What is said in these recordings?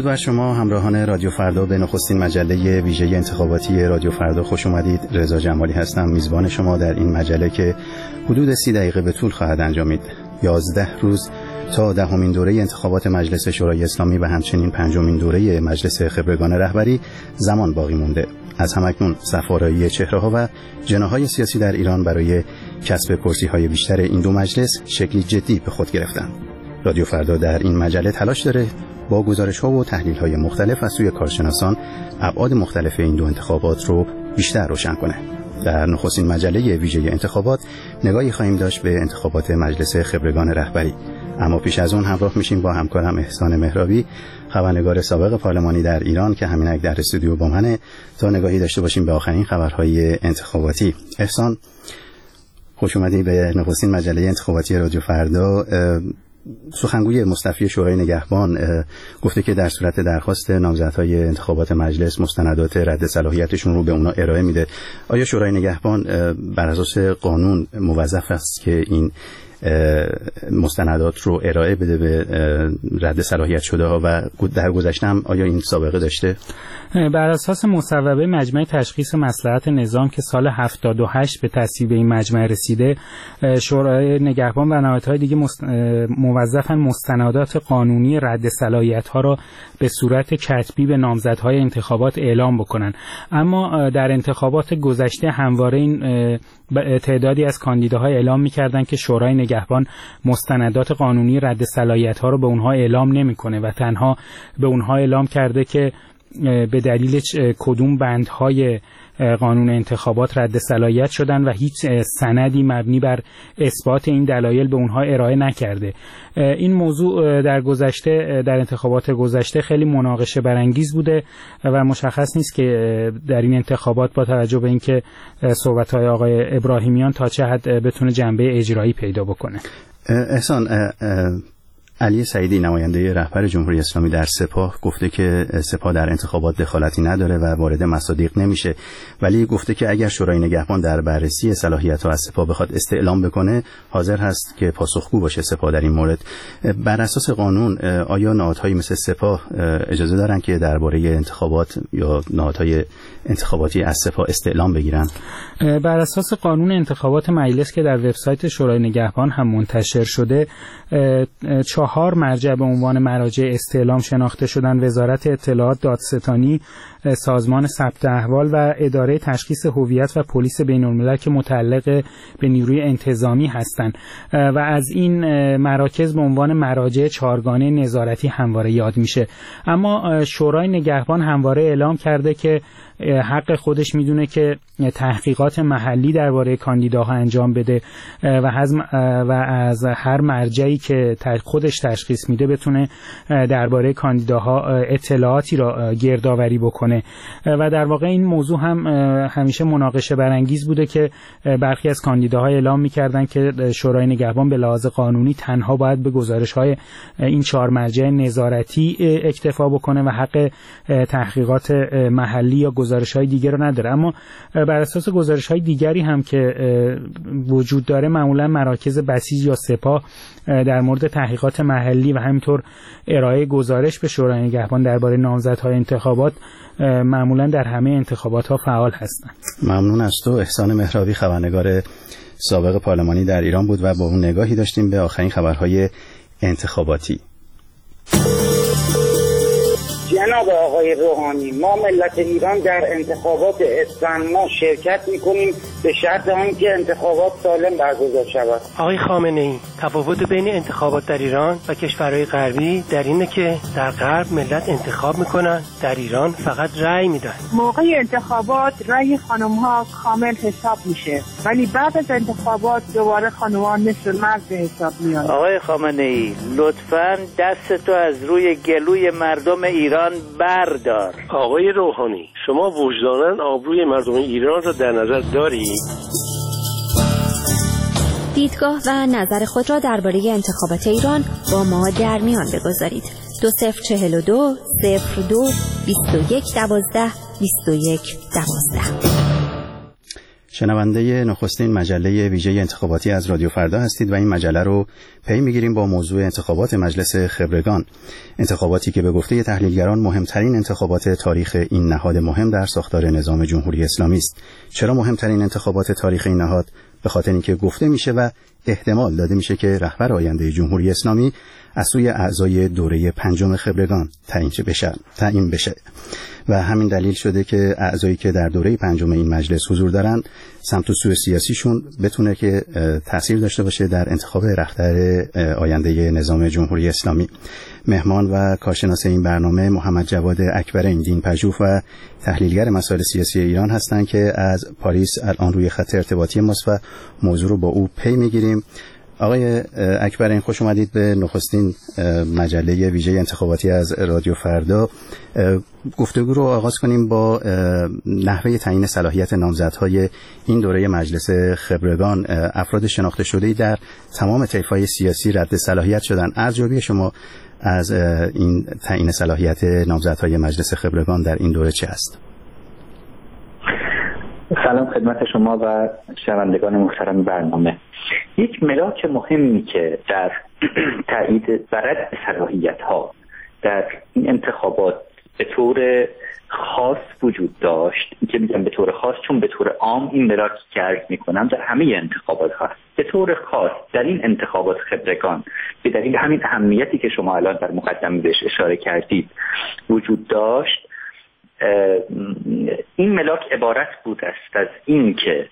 درود بر شما همراهان رادیو فردا به نخستین مجله ویژه انتخاباتی رادیو فردا خوش اومدید. رضا جمالی هستم، میزبان شما در این مجله که حدود 30 دقیقه به طول خواهد انجامید. 11 روز تا 10مین دوره انتخابات مجلس شورای اسلامی و همچنین 5مین دوره مجلس خبرگان رهبری زمان باقی مونده. از همکنون صف‌آرایی چهره‌ها و جناح‌های سیاسی در ایران برای کسب کرسی‌های بیشتر این دو مجلس شکلی جدی به خود گرفتند. رادیو فردا در این مجله تلاش داره با گزارش‌ها و تحلیل‌های مختلف از سوی کارشناسان ابعاد مختلف این دو انتخابات رو بیشتر روشن کنه. در نخستین مجله ویژه انتخابات نگاهی خواهیم داشت به انتخابات مجلس خبرگان رهبری. اما پیش از اون همراه میشیم با همکارم احسان مهرابی، خبرنگار سابق پارلمانی در ایران که همینک در استودیو با منه، تا نگاهی داشته باشیم به آخرین خبرهای انتخاباتی. احسان، خوش اومدی به نخستین مجله انتخاباتی رادیو فردا. سخنگوی مصطفی شورای نگهبان گفته که در صورت درخواست نامزدهای انتخابات مجلس مستندات رد صلاحیتشون رو به اونا ارائه میده. آیا شورای نگهبان بر اساس قانون موظف است که این مستندات رو ارائه بده به رد صلاحیت شده ها و در گذشته هم آیا این سابقه داشته؟ بر اساس مصوبه مجمع تشخیص مصلحت نظام که سال 78 به تصویب این مجمع رسیده، شورای نگهبان و نهادهای دیگه موظفن مستندات قانونی رد صلاحیت ها را به صورت کتبی به نامزدهای انتخابات اعلام بکنن. اما در انتخابات گذشته همواره این تعدادی از کاندیداها اعلام می‌کردند که شورای نگهبان مستندات قانونی رد صلاحیت‌ها رو به اونها اعلام نمی‌کنه و تنها به اونها اعلام کرده که به دلیل کدوم بندهای قانون انتخابات رد صلاحیت شدن و هیچ سندی مبنی بر اثبات این دلایل به اونها ارائه نکرده. این موضوع در انتخابات گذشته خیلی مناقشه برانگیز بوده و مشخص نیست که در این انتخابات با توجه به اینکه صحبت‌های آقای ابراهیمیان تا چه حد بتونه جنبه اجرایی پیدا بکنه. احسان، علی سعیدی نماینده رهبر جمهوری اسلامی در سپاه گفته که سپاه در انتخابات دخالتی نداره و وارد مصادیق نمیشه، ولی گفته که اگر شورای نگهبان در بررسی صلاحیت‌ها از سپاه بخواد استعلام بکنه حاضر هست که پاسخگو باشه سپاه در این مورد. بر اساس قانون آیا نهادهایی مثل سپاه اجازه دارن که درباره انتخابات یا نهادهای انتخاباتی از سپاه استعلام بگیرن؟ بر اساس قانون انتخابات مجلس که در وبسایت شورای نگهبان هم منتشر شده، 4 مرجع به عنوان مراجع استعلام شناخته شدن: وزارت اطلاعات، دادستانی، سازمان ثبت احوال و اداره تشخیص هویت و پلیس بین‌الملل که متعلق به نیروی انتظامی هستند و از این مراکز به عنوان مراجع 4گانه نظارتی همواره یاد میشه. اما شورای نگهبان همواره اعلام کرده که حق خودش میدونه که تحقیقات محلی درباره کاندیداها انجام بده و از هر مرجعی که خودش تشخیص میده بتونه درباره کاندیداها اطلاعاتی را گردآوری بکنه و در واقع این موضوع هم همیشه مناقشه برانگیز بوده که برخی از کاندیداها اعلام میکردن که شورای نگهبان به لحاظ قانونی تنها باید به گزارش‌های این 4 مرجع نظارتی اکتفا بکنه و حق تحقیقات محلی یا گزارش‌های دیگر رو نداره. اما بر اساس گزارش‌های دیگری هم که وجود داره، معمولا مراکز بسیج یا سپاه در مورد تحقیقات محلی و همینطور ارائه گزارش به شورای نگهبان درباره نامزدهای انتخابات معمولا در همه انتخابات‌ها فعال هستند. ممنون از تو. احسان مهرابی، خبرنگار سابق پارلمانی در ایران بود و با اون نگاهی داشتیم به آخرین خبرهای انتخاباتی. جناب آقای روحانی، ما ملت ایران در انتخابات اسفند ما شرکت میکنیم به شرط آنکه انتخابات سالم برگزار شود. آقای خامنه‌ای، تفاوت بین انتخابات در ایران و کشورهای غربی در اینه که در غرب ملت انتخاب میکنن، در ایران فقط رأی میدن. موقع انتخابات رأی خانم‌ها کامل حساب میشه، ولی بعد از انتخابات دوباره خانم‌ها مثل مرد به حساب میان. آقای خامنه‌ای، لطفاً دستتو از روی گلوی مردم ایران بردار. آقای روحانی، شما وجداناً آبروی مردم ایران را در نظر دارید؟ دیدگاه و نظر خود را درباره انتخابات ایران با ما در میان بگذارید. 2042 02 21 12 21 12. شنونده نخستین مجله ویژه انتخاباتی از رادیو فردا هستید و این مجله رو پی میگیریم با موضوع انتخابات مجلس خبرگان. انتخاباتی که به گفته تحلیلگران مهمترین انتخابات تاریخ این نهاد مهم در ساختار نظام جمهوری اسلامی است. چرا مهمترین انتخابات تاریخ این نهاد؟ به خاطر اینکه گفته میشه و احتمال داده میشه که رهبر آینده جمهوری اسلامی از سوی اعضای دوره پنجم خبرگان تعیین بشه و همین دلیل شده که اعضایی که در دوره پنجم این مجلس حضور دارن سمت و سوی سیاسیشون بتونه که تأثیر داشته باشه در انتخاب رهبر آینده نظام جمهوری اسلامی. مهمان و کارشناس این برنامه محمد جواد اکبرین، دین‌پژوه و تحلیلگر مسائل سیاسی ایران هستند که از پاریس الان روی خط ارتباطی ماست و موضوع رو با او پی میگیریم. آقای اکبرین، خوش اومدید به نخستین مجله ویژه انتخاباتی از رادیو فردا. گفتگو رو آغاز کنیم با نحوه تعیین صلاحیت نامزدهای این دوره مجلس خبرگان. افراد شناخته شده‌ای در تمام طیف‌های سیاسی رد صلاحیت شدن. ارزیابی شما از این تعیین صلاحیت نامزدهای مجلس خبرگان در این دوره چه است؟ سلام خدمت شما و شنوندگان محترم برنامه. یک ملاک مهمی که در تایید و رد صلاحیت‌ها در این انتخابات به طور خاص وجود داشت، که میگم به طور خاص چون به طور عام این ملاکی که عرض میکنم در همه انتخابات هست، به طور خاص در این انتخابات خبرگان به دلیل همین اهمیتی که شما الان در مقدمه بهش اشاره کردید وجود داشت. این ملاک عبارت بود است از این که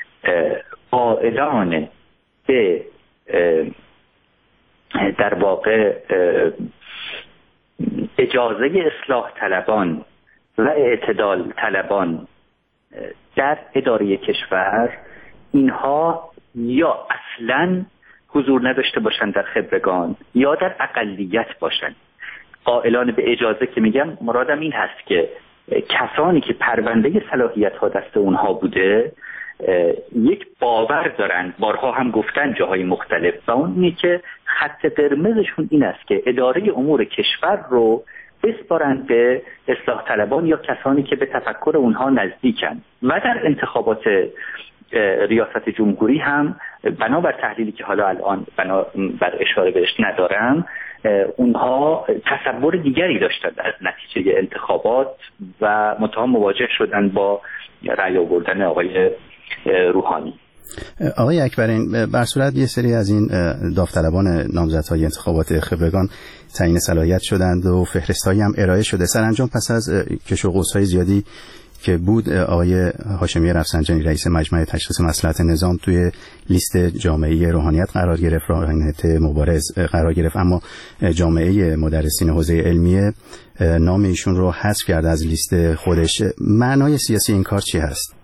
قائلان به در واقع اجازه اصلاح طلبان و اعتدال طلبان در اداره کشور، اینها یا اصلاً حضور نداشته باشند در خبرگان یا در اقلیت باشند. قائلان به اجازه که میگم مرادم این هست که کسانی که پرونده صلاحیت ها دست اونها بوده یک باور دارند، بارها هم گفتن جاهای مختلف، و اون اینه که خط قرمزشون این است که اداره امور کشور رو بسپارند به اصلاح طلبان یا کسانی که به تفکر اونها نزدیکن. و در انتخابات ریاست جمهوری هم بنابر تحلیلی که حالا الان بر اشاره بهش ندارم، اونها تصور دیگری داشتند از نتیجه انتخابات و متهم مواجه شدن با رأی آوردن آقای روحانی. آقای اکبرین، بر صورت یه سری از این داوطلبان نامزدهای انتخابات خبرگان تعیین صلاحیت شدند و فهرست‌هایی هم ارائه شده. سرانجام پس از کش و قوس‌های زیادی که بود، آقای هاشمی رفسنجانی رئیس مجمع تشخیص مصلحت نظام توی لیست جامعه روحانیت قرار گرفت، روحانیت مبارز قرار گرفت، اما جامعه مدرسین حوزه علمیه نام ایشون رو حذف کرد از لیست خودش. معنای سیاسی این کار چی هست؟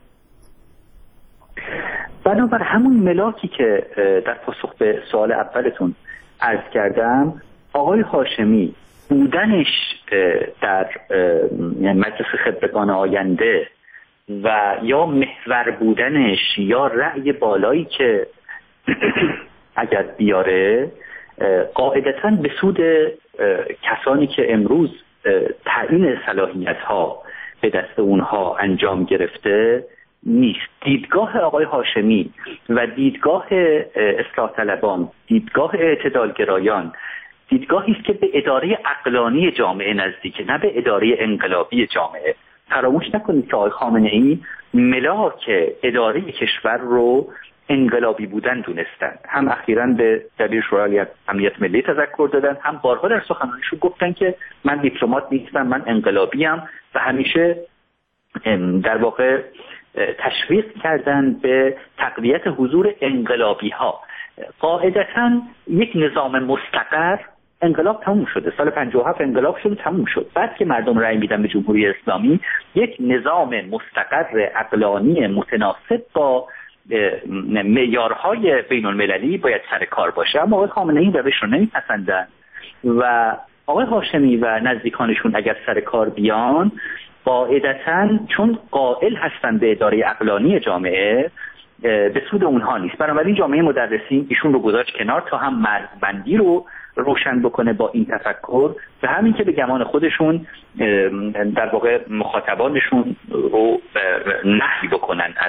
بنابر همون ملاکی که در پاسخ به سوال اولتون عرض کردم، آقای هاشمی بودنش در مجلس خبرگان آینده و یا محور بودنش یا رأی بالایی که اگر بیاره قاعدتاً به سود کسانی که امروز تعیین صلاحیت‌ها به دست اونها انجام گرفته نیست. دیدگاه آقای هاشمی و دیدگاه اصلاح طلبان، دیدگاه اعتدالگرایان، دیدگاهی است که به اداره عقلانی جامعه نزدیکه، نه به اداره انقلابی جامعه. فراموش نکنید که آقای خامنه‌ای ملاک اداره کشور رو انقلابی بودن دونستند. هم اخیراً به دبیر شورای امنیت ملی تذکر دادن، هم بارها در سخنرانیشون گفتن که من دیپلمات نیستم، من انقلابیم، و همیشه در واقع تشویق کردن به تقویت حضور انقلابی ها. قاعدتاً یک نظام مستقر، انقلاب تموم شده، سال 57 انقلاب شد تموم شد، بعد که مردم رأی میدن به جمهوری اسلامی یک نظام مستقر عقلانی متناسب با معیارهای بین المللی باید سر کار باشه. اما آقای خامنه‌ای این روش رو نمیپسندن و آقای هاشمی و نزدیکانشون اگر سر کار بیان، قاعدتاً چون قائل هستن به اداره عقلانی جامعه، به سود اونها نیست. بنابراین جامعه مدرسین ایشون رو گذاشت کنار تا هم مرزبندی رو روشن بکنه با این تفکر و همین که به گمان خودشون در واقع مخاطبانشون رو نهی بکنن از رأی دادن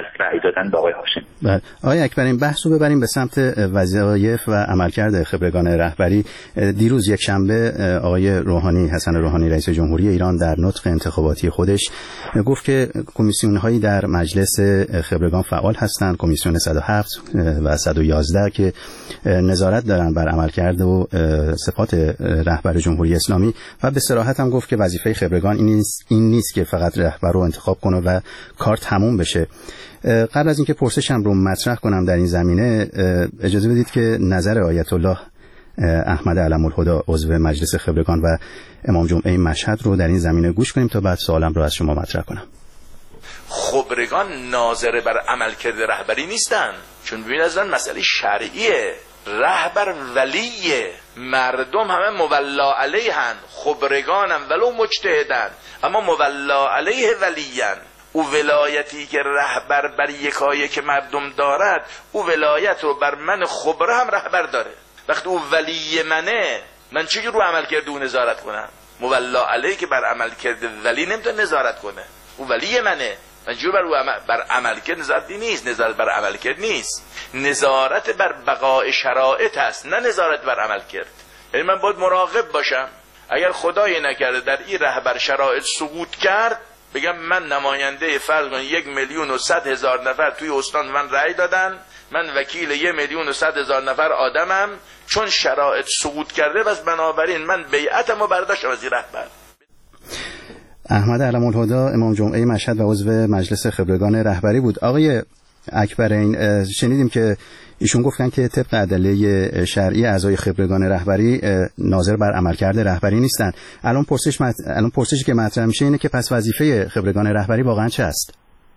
دادن به آقای هاشمی. بله آقای اکبری، بحث رو ببریم به سمت وظایف و عملکرد خبرگان رهبری. دیروز یک شنبه آقای روحانی، حسن روحانی رئیس جمهوری ایران، در نطق انتخاباتی خودش گفت که کمیسیون‌هایی در مجلس خبرگان فعال هستند، کمیسیون 107 و 111 که نظارت دارن بر عملکرد و صفات رهبر جمهوری اسلامی، و به صراحت هم گفت که وظیفه خبرگان این نیست که فقط رهبر رو انتخاب کنه و کار تموم بشه. قبل از اینکه پرسشم رو مطرح کنم در این زمینه، اجازه بدید که نظر آیت الله احمد علم‌الهدی عضو مجلس خبرگان و امام جمعه مشهد رو در این زمینه گوش کنیم تا بعد سوالم رو از شما مطرح کنم. خبرگان ناظر بر عملکرد رهبری نیستن، چون ببین از مسئله شرعیه. رهبر ولیه، مردم همه مولا علیهن، خبرگانم ولو مجتهدن اما مولا علیه ولیان. او ولایتی که رهبر بر یکایی که مردم دارد، او ولایت رو بر من خبره هم رهبر داره. وقتی او ولی منه، من چجور رو عملکرد او نظارت کنم؟ مولا علیه که بر عملکرد ولی نمیتونه نظارت کنه. او ولی منه، من چجور بر عملکرد نظارت نیست. نظارت بر عملکرد نیست، نظارت بر بقای شرایط هست، نه نظارت بر عملکرد. یعنی من باید مراقب باشم اگر خدای نکرده در این رهبر شرایط سقوط کرد، بگم من نماینده فرض کن 1,100,000 نفر توی استان من رأی دادن، من وکیل 1,100,000 نفر آدمم، چون شرایط سقوط کرده بس بنابراین من بیعتمو برداشتم از این رهبر. احمد علم‌الهدی امام جمعه مشهد و عضو مجلس خبرگان رهبری بود. آقای اکبرین، شنیدیم که ایشون گفتن که طبق ادله شرعی اعضای خبرگان رهبری ناظر بر عملکرد رهبری نیستن. الان پرسشی که مطرح میشه اینه که پس وظیفه خبرگان رهبری واقعا چه است؟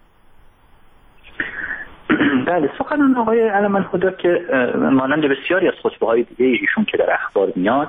بله، سخنان آقای علم‌الهدی که مانند بسیاری از خطبه‌های دیگه ایشون که در اخبار میاد،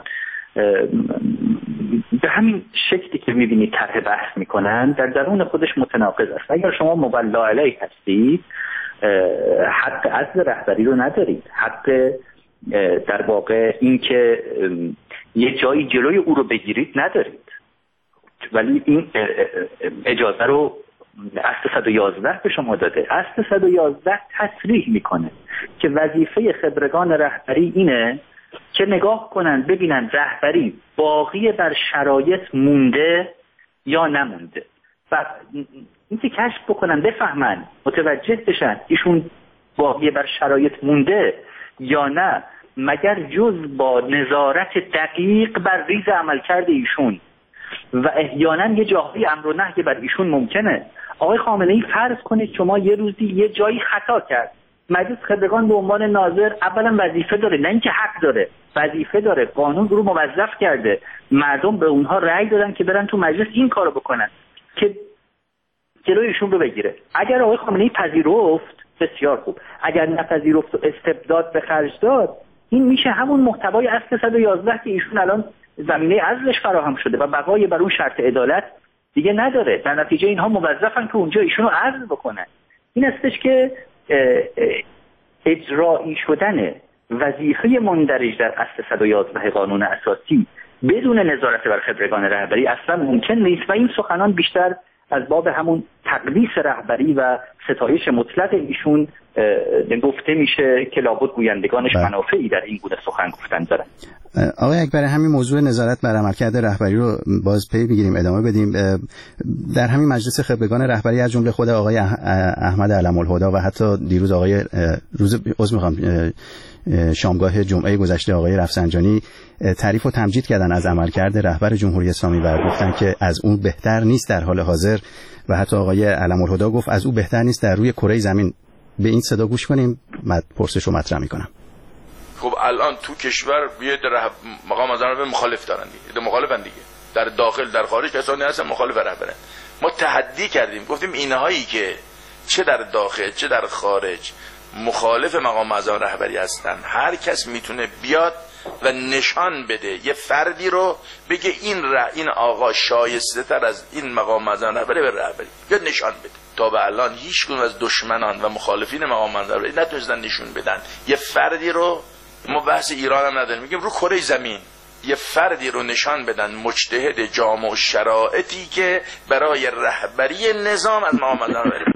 به همین شکلی که میبینید طرح بحث میکنن در درون خودش متناقض است. اگر شما مولا علیه هستید، حق عزل رهبری رو ندارید، حق در واقع این که یه جایی جلوی او رو بگیرید ندارید، ولی این اجازه رو اصل 111 به شما داده. اصل 111 تصریح میکنه که وظیفه خبرگان رهبری اینه که نگاه کنن ببینن رهبری باقی بر شرایط مونده یا نمونده، و اینکه کشف بکنن، بفهمن، متوجه بشن ایشون باقی بر شرایط مونده یا نه، مگر جز با نظارت دقیق بر ریز عملکرد ایشون و احیانا یه جاهای امر و نهی بر ایشون ممکنه. آقای خامنه‌ای فرض کنید شما یه روزی یه جایی خطا کرد، مجلس خبرگان به عنوان ناظر اولا وظیفه داره، نه اینکه حق داره، وظیفه داره، قانون رو موظف کرده، مردم به اونها رأی دادن که برن تو مجلس این کارو بکنن که جلوی ایشون رو بگیره. اگر آقای خامنه‌ای پذیرفت بسیار خوب، اگر نپذیرفت و استبداد به خرج داد، این میشه همون محتوای اصل 111 که ایشون الان زمینه عزلش فراهم شده و بقای بر اون شرط عدالت دیگه نداره. در نتیجه اینها موظفن که اونجا ایشون رو عزل بکنن. این استش که اجرایی شدن وظیفه مندرج در اصل 111 قانون اساسی بدون نظارت بر خبرگان رهبری اصلا ممکن نیست و این سخنان بیشتر از باب همون تقدیس رهبری و ستایش مطلق ایشون گفته میشه که لابد گویندگانش منافعی در این گونه سخن گفتن دارن. آقای اکبری، همین موضوع نظارت بر عملکرد رهبری رو باز پی بگیریم، ادامه بدیم. در همین مجلس خبرگان رهبری از جمله خود آقای احمد علم‌الهدی و حتی دیروز آقای شامگاه جمعه گذشته آقای رفسنجانی تعریف و تمجید کردن از عملکرد رهبر جمهوری اسلامی و گفتن که از اون بهتر نیست در حال حاضر، و حتی آقای علم‌الهدی گفت از اون بهتر نیست در روی کره زمین. به این صدا گوش کنیم، من پرسش رو مطرح میکنم. خب الان تو کشور یه مقام از رهبر مخالف دارن دیگه، مخالفن دیگه، در داخل در خارج کسانی هستن مخالف رهبرن. ما تحدی کردیم، گفتیم اینهایی که چه در داخل چه در خارج مخالف مقام معظم رهبری هستن، هر کس میتونه بیاد و نشان بده، یه فردی رو بگه این آقا شایسته تر از این مقام معظم رهبری به رهبری، بیاد نشان بده. تا به الان هیچ کدوم از دشمنان و مخالفین مقام معظم رهبری نتونستن نشون بدن یه فردی رو. ما بحث ایران هم نداریم، میگیم رو کره زمین یه فردی رو نشان بدن مجتهد جامع شرایطی که برای رهبری نظام از مقام معظم رهبری